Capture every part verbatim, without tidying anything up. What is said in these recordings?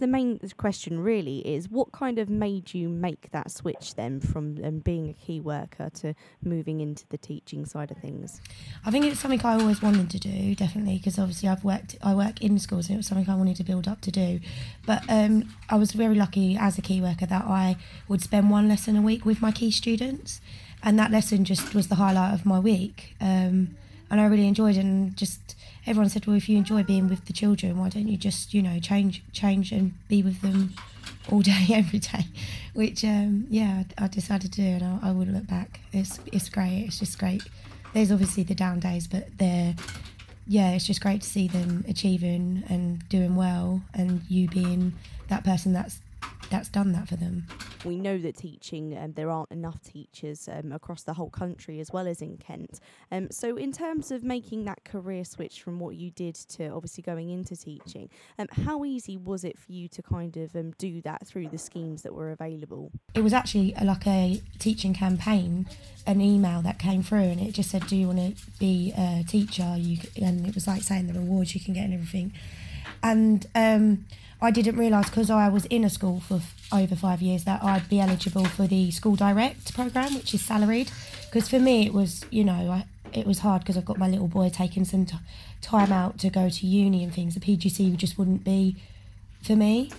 The main question really is what kind of made you make that switch then from um, being a key worker to moving into the teaching side of things? I think it's something I always wanted to do, definitely, because obviously I've worked, I work in schools, and it was something I wanted to build up to do. But um, I was very lucky as a key worker that I would spend one lesson a week with my key students, and that lesson just was the highlight of my week. Um, and I really enjoyed it, and just everyone said, well, if you enjoy being with the children, why don't you just, you know, change change and be with them all day, every day, which, um, yeah, I, I decided to do, and I, I wouldn't look back. It's it's great, it's just great. There's obviously the down days, but they're, yeah, it's just great to see them achieving and doing well, and you being that person that's that's done that for them. We know that teaching, um, there aren't enough teachers um, across the whole country as well as in Kent. Um, so in terms of making that career switch from what you did to obviously going into teaching, um, how easy was it for you to kind of um, do that through the schemes that were available? It was actually a, like a teaching campaign, an email that came through, and it just said, do you want to be a teacher? You And it was like saying the rewards you can get and everything. And um, I didn't realise, because I was in a school for f- over five years, that I'd be eligible for the School Direct programme, which is salaried. Because for me it was, you know, I, it was hard because I've got my little boy taking some t- time out to go to uni and things. The P G C just wouldn't be for me.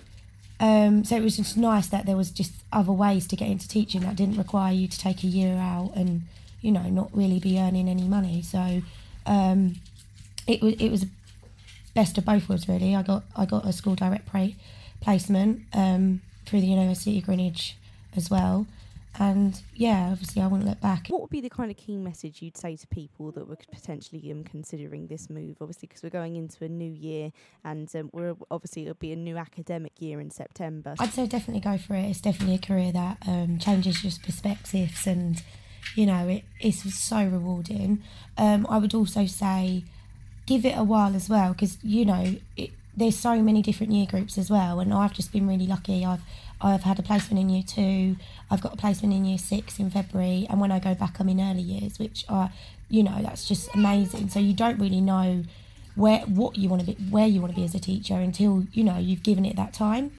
Um, so it was just nice that there was just other ways to get into teaching that didn't require you to take a year out and, you know, not really be earning any money. So um, it was it was best of both worlds, really. I got I got a School Direct pra- placement um, through the University of Greenwich as well. And yeah, obviously I wouldn't look back. What would be the kind of key message you'd say to people that were potentially um, considering this move? Obviously, because we're going into a new year, and um, we're obviously it'll be a new academic year in September. I'd say definitely go for it. It's definitely a career that um, changes your perspectives, and you know it, it's so rewarding. Um, I would also say give it a while as well, because you know it, there's so many different year groups as well, and I've just been really lucky. I've I've had a placement in year two, I've got a placement in year six in February, and when I go back I'm in early years, which are, you know, that's just amazing. So you don't really know where what you want to be, where you want to be as a teacher until, you know, you've given it that time.